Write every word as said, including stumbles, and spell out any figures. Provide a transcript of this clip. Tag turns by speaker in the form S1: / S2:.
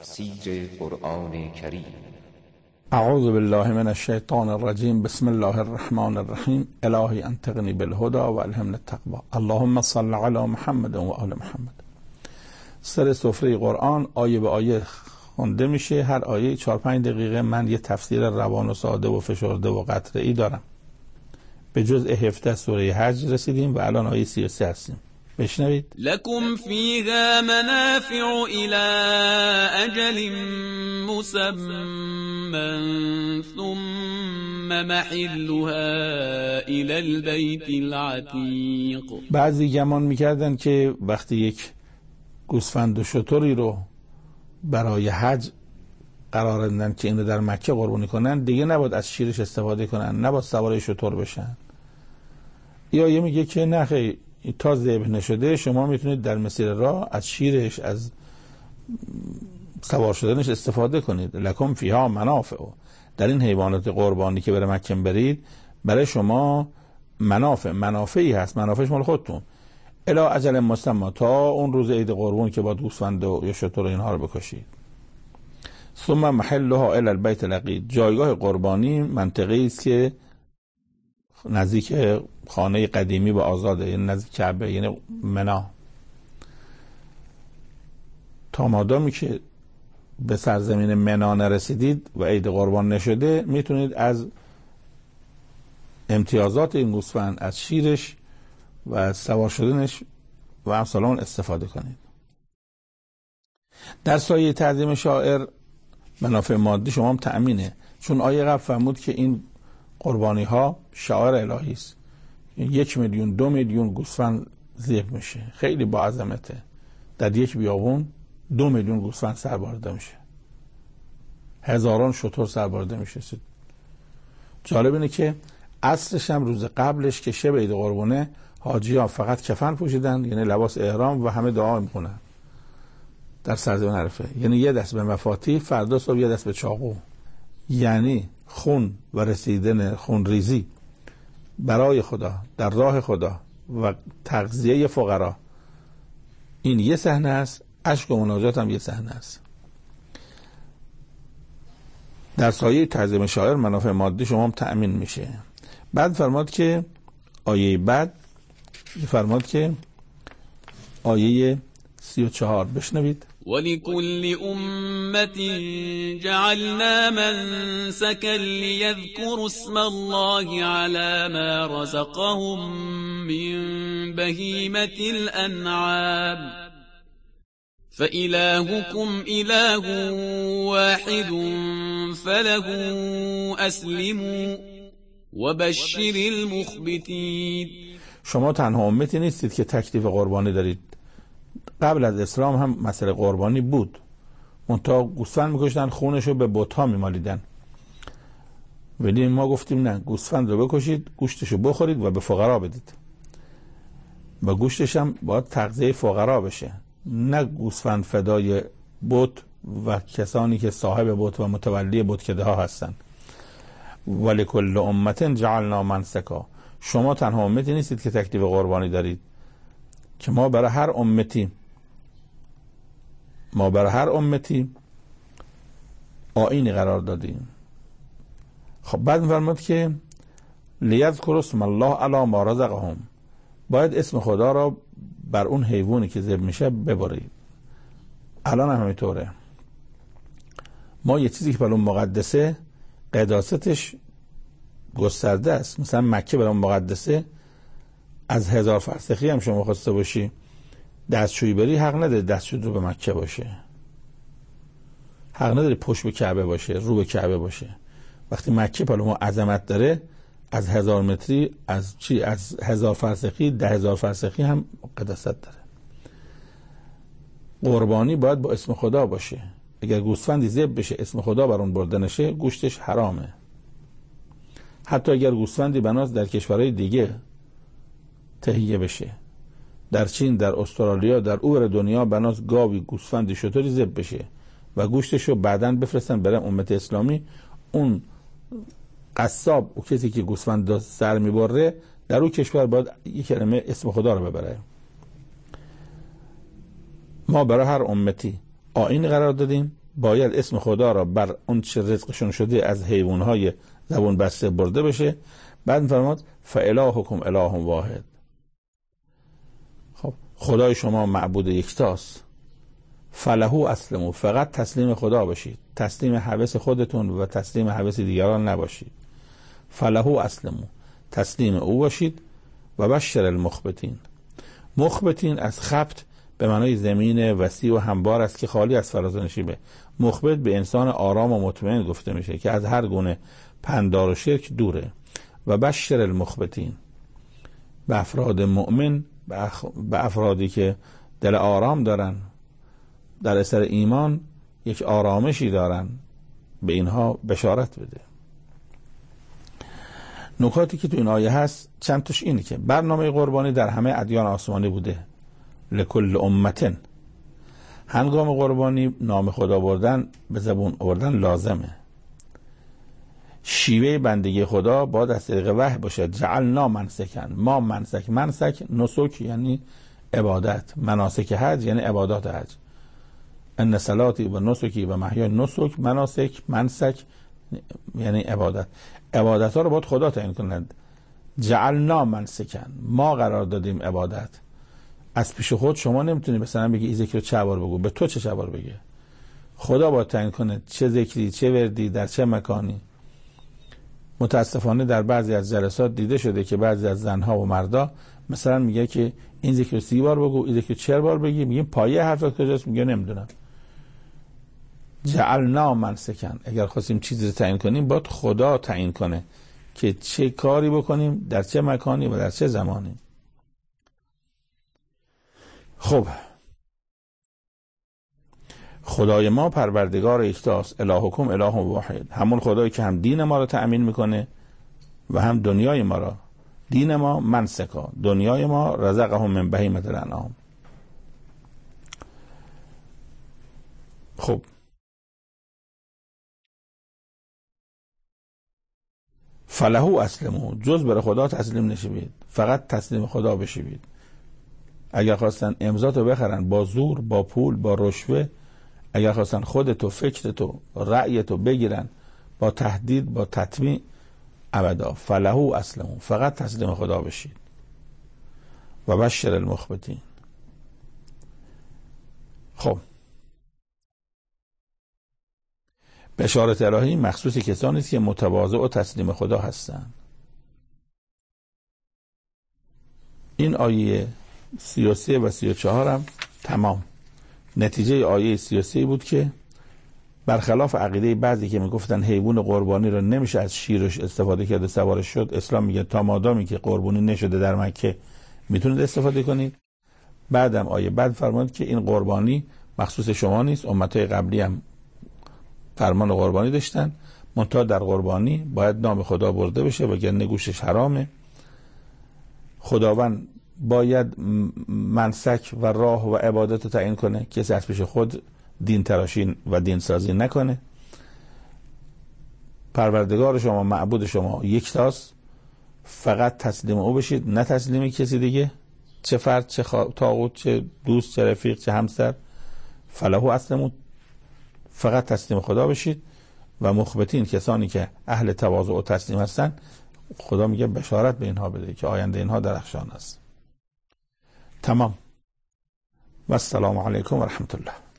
S1: تفسیر قرآن کریم.
S2: اعوذ بالله من الشیطان الرجیم. بسم الله الرحمن الرحیم. الهی انطقنی بالهدى و الهمنا التقوى. اللهم صل علی محمد و آل محمد. سر سفره قرآن آیه به آیه خونده میشه. هر آیه چهار پنج دقیقه. من یه تفسیر روان و ساده و فشرده و قطعه‌ای دارم. به جزء هفده سوره حج رسیدیم و الان آیه سی و سه هستیم. بشنوید.
S3: لكم فيها منافع إلى أجل مسمى ثم محلها إلى البيت العتيق.
S2: بعضی گمان میکردن که وقتی یک گوسفند و شتری رو برای حج قرار دادن که این رو در مکه قربانی کنن، دیگه نباید از شیرش استفاده کنن، نباید سوار شتر بشن. یا یه میگه که نه خیلی تا ذبح نشده شما میتونید در مسیر راه از شیرش، از سوار شدنش استفاده کنید. لکم فیها منافع. در این حیوانات قربانی که بره مکه برید برای شما منافع منافعی هست. منافعش مال خودتون. الی اجل مسمى، تا اون روز عید قربان که با گوسفند و یا شتر و اینها رو بکشید. ثم محلها الی البیت العتیق. جایگاه قربانی منطقه‌ای است که نزدیک خانه قدیمی و آزاده، یعنی نزدیک کعبه، یعنی منا. تا مادامی که به سرزمین منا نرسیدید و عید قربان نشده میتونید از امتیازات این گوسفند، از شیرش و از سوار شدنش و امثال استفاده کنید. در سایه تعظیم شاعر منافع مادی شما هم تأمینه، چون آیه قبل فرمود که این قربانی ها شعائر الهی است. یک میلیون دو میلیون گوسفند ذبح میشه، خیلی با عظمته. در یک بیابون دو میلیون گوسفند سربارده میشه، هزاران شتر سربارده میشه. جالب اینه که عصرش هم روز قبلش که شب عید قربانه حاجی ها فقط کفن پوشیدن، یعنی لباس احرام، و همه دعا میکنن در سرزمین عرفه. یعنی یه دست به مفاتیح، فردا صبح یه دست به چاقو. یعنی خون و رسیدن خون ریزی برای خدا در راه خدا و تغذیه فقرا، این یه صحنه است. اشک و مناجات هم یه صحنه است. در سایه تعظیم شاعر منافع مادی شما هم تأمین میشه. بعد فرماد که آیه بعد فرماد که آیه سی و چهار بشنوید.
S3: ولكل أمة جعلنا منسكا ليذكروا اسم الله على ما رزقهم من بهيمة الأنعام فإلهكم إله واحد فله أسلموا وبشر المخبتين.
S2: شما تنها امتی نیستید که تکلیف قربانی دارید. قبل از اسلام هم مسئله قربانی بود، منتها گوسفند میکشتن، خونش رو به بت‌ها میمالیدن. ولی ما گفتیم نه، گوسفند رو بکشید، گوشتش رو بخورید و به فقرا بدید، و گوشتش هم باید تغذیه فقرا بشه، نه گوسفند فدای بت و کسانی که صاحب بت و متولی بتکده ها هستن. ولکل امة جعلنا منسکا. شما تنها امتی نیستید که تکلیف قربانی دارید، که ما برای هر امتی ما برای هر امتی آیینی قرار دادیم. خب بعد فرمود که لیذکروا اسم الله علی ما رزقهم. باید اسم خدا را بر اون حیوانی که ذبح میشه ببرید. الان هم همینطوره. ما یه چیزی که برای مقدسه قداستش گسترده است. مثلا مکه برای مقدسه، از هزار فرسخی هم شما خواسته باشی دستشویی بری، حق نداری دستشویی رو به مکه باشه، حق نداری پشت به کعبه باشه، رو به کعبه باشه. وقتی مکه پلو عظمت داره، از هزار متری، از چی، از هزار فرسخی، ده هزار فرسخی هم قداست داره. قربانی باید با اسم خدا باشه. اگر گوسفندی ذبح بشه اسم خدا بر اون برده نشه، گوشتش حرامه. حتی اگر گوسفندی بناست در کشورهای دیگه تهیه بشه، در چین، در استرالیا، در اور دنیا بناست گاوی، گوسفندی، شتری ذبح بشه و گوشتش رو بعداً بفرستن برای امت اسلامی، اون قصاب و کسی که گوسفند سر میبره در اون کشور باید یک کلمه اسم خدا رو ببره. ما برای هر امتی آیین قرار دادیم باید اسم خدا را بر اون چه رزقشون شده از حیوانهای زبون بسته برده بشه. بعد فرمود فالهکم اله واحد، خب خدای شما معبود یکتاست، فله اسلموا، فقط تسلیم خدا باشید، تسلیم هوس خودتون و تسلیم هوس دیگران نباشید. فله اسلموا، تسلیم او باشید. و بشر المخبتین، مخبتین از خبت به معنای زمین وسیع و هموار است که خالی از فراز و نشیبه. مخبت به انسان آرام و مطمئن گفته میشه که از هر گونه پندار و شرک دوره. و بشر المخبتین، به افراد مؤمن، به افرادی که دل آرام دارن، در اثر ایمان یک آرامشی دارن، به اینها بشارت بده. نکاتی که تو این آیه هست چند تاش اینه که برنامه قربانی در همه ادیان آسمانی بوده، لکل امتن. هنگام قربانی نام خدا بردن به زبون آوردن لازمه. شیوه بندگی خدا باید از طریق وحی باشد. جعلنا منسکن، ما منسک، منسک نسک یعنی عبادت، مناسک حج یعنی عبادات حج. ان صلاتی و نسکی و محیای، نسک مناسک، منسک یعنی عبادت. عبادت ها رو باید خدا تعیین کند. جعلنا منسکن، ما قرار دادیم عبادت. از پیش خود شما نمیتونی مثلا بگی این ذکر رو چه بار بگو، به تو چه چه بار بگه. خدا باید تعیین کنه چه ذکری، چه وردی، در چه مکانی. متاسفانه در بعضی از جلسات دیده شده که بعضی از زنها و مردا مثلا میگه که این ذکر رو سی بار بگو، این ذکر رو چهار بار بگی. میگیم پایه حرفت کجاست؟ میگه نمیدونم. جعلنا منسکن، اگر خواستیم چیزی رو تعیین کنیم باید خدا تعیین کنه که چه کاری بکنیم، در چه مکانی و در چه زمانی. خب خدای ما پروردگار یکتاست، الهکم اله واحد، همون خدایی که هم دین ما رو تأمین میکنه و هم دنیای ما را. دین ما منسکا، دنیای ما رزقهم من بهیمة الانعام. خب فله اسلموا، جز بر خدا تسلیم نشوید، فقط تسلیم خدا بشوید. اگر خواستن امضاتو بخرن با زور، با پول، با رشوه، اگر خواستن خودتو، فکرتو، رأیتو بگیرن با تهدید، با تطمیع، ابدا. فله اسلموا، فقط تسلیم خدا بشید. و بشر المخبتین. خب بشارت الهی مخصوص کسانی است که متواضع و تسلیم خدا هستند. این آیه سی و سه و سی و چهار هم تمام نتیجه آیه سی و سه بود که برخلاف عقیده بعضی که میگفتن حیوان قربانی رو نمیشه از شیرش استفاده کرده سوارش شد، اسلام میگه تا مادامی که قربانی نشده در مکه میتونید استفاده کنید. بعدم آیه بعد فرمود که این قربانی مخصوص شما نیست، امتهای قبلی هم فرمان قربانی داشتن، منتها در قربانی باید نام خدا برده بشه وگرنه گوشش حرامه. خداوند باید منسک و راه و عبادت رو تعیین کنه، کسی از پیش خود دین تراشی و دین سازی نکنه. پروردگار شما، معبود شما یکتاست، فقط تسلیم او بشید، نه تسلیم کسی دیگه، چه فرد، چه طاغوت، چه دوست، چه رفیق، چه همسر. فله اسلموا، فقط تسلیم خدا بشید. و مخبتین، کسانی که اهل تواضع و تسلیم هستن، خدا میگه بشارت به اینها بده که آینده اینها درخشان است. تمام. و السلام علیکم و رحمت الله.